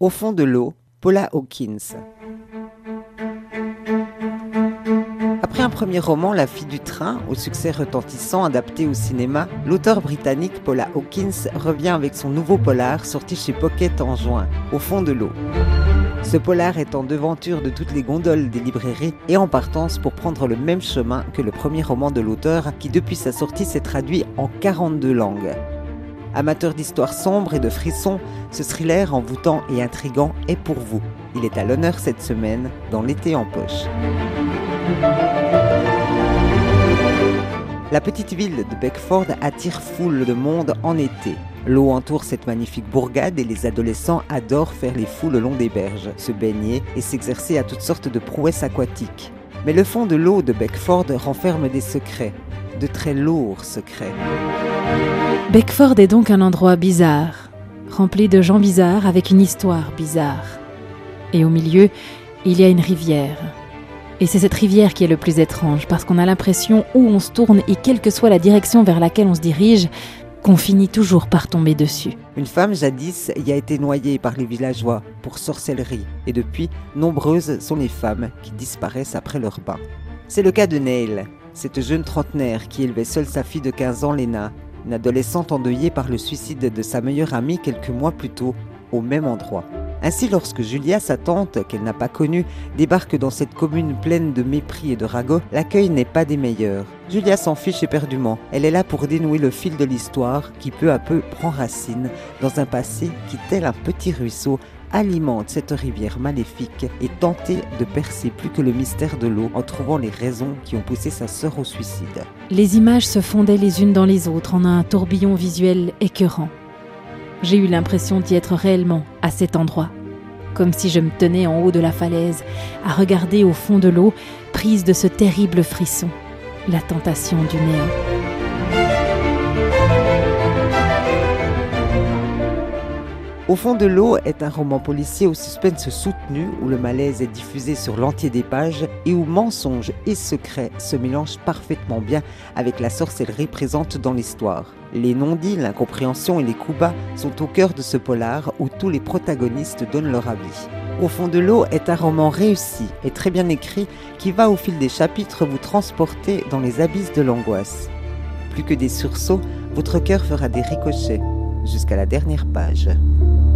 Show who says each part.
Speaker 1: Au fond de l'eau, Paula Hawkins. Après un premier roman, La fille du train, au succès retentissant adapté au cinéma, l'auteure britannique Paula Hawkins revient avec son nouveau polar sorti chez Pocket en juin, Au fond de l'eau. Ce polar est en devanture de toutes les gondoles des librairies et en partance pour prendre le même chemin que le premier roman de l'auteur qui depuis sa sortie s'est traduit en 42 langues. Amateur d'histoires sombres et de frissons, ce thriller envoûtant et intrigant est pour vous. Il est à l'honneur cette semaine dans L'été en poche. La petite ville de Beckford attire foule de monde en été. L'eau entoure cette magnifique bourgade et les adolescents adorent faire les fous le long des berges, se baigner et s'exercer à toutes sortes de prouesses aquatiques. Mais le fond de l'eau de Beckford renferme des secrets, de très lourds secrets.
Speaker 2: Beckford est donc un endroit bizarre, rempli de gens bizarres avec une histoire bizarre. Et au milieu, il y a une rivière. Et c'est cette rivière qui est le plus étrange, parce qu'on a l'impression où on se tourne et quelle que soit la direction vers laquelle on se dirige, qu'on finit toujours par tomber dessus.
Speaker 1: Une femme jadis y a été noyée par les villageois pour sorcellerie, et depuis, nombreuses sont les femmes qui disparaissent après leur bain. C'est le cas de Neil, cette jeune trentenaire qui élevait seule sa fille de 15 ans, Lena, une adolescente endeuillée par le suicide de sa meilleure amie quelques mois plus tôt, au même endroit. Ainsi, lorsque Julia, sa tante, qu'elle n'a pas connue, débarque dans cette commune pleine de mépris et de ragots, l'accueil n'est pas des meilleurs. Julia s'en fiche éperdument. Elle est là pour dénouer le fil de l'histoire qui peu à peu prend racine dans un passé qui, tel un petit ruisseau, alimente cette rivière maléfique et tenter de percer plus que le mystère de l'eau en trouvant les raisons qui ont poussé sa sœur au suicide.
Speaker 2: Les images se fondaient les unes dans les autres en un tourbillon visuel écœurant. J'ai eu l'impression d'y être réellement à cet endroit, comme si je me tenais en haut de la falaise, à regarder au fond de l'eau, prise de ce terrible frisson, la tentation du néant.
Speaker 1: Au fond de l'eau est un roman policier au suspense soutenu où le malaise est diffusé sur l'entier des pages et où mensonges et secrets se mélangent parfaitement bien avec la sorcellerie présente dans l'histoire. Les non-dits, l'incompréhension et les coups bas sont au cœur de ce polar où tous les protagonistes donnent leur avis. Au fond de l'eau est un roman réussi et très bien écrit qui va au fil des chapitres vous transporter dans les abysses de l'angoisse. Plus que des sursauts, votre cœur fera des ricochets jusqu'à la dernière page.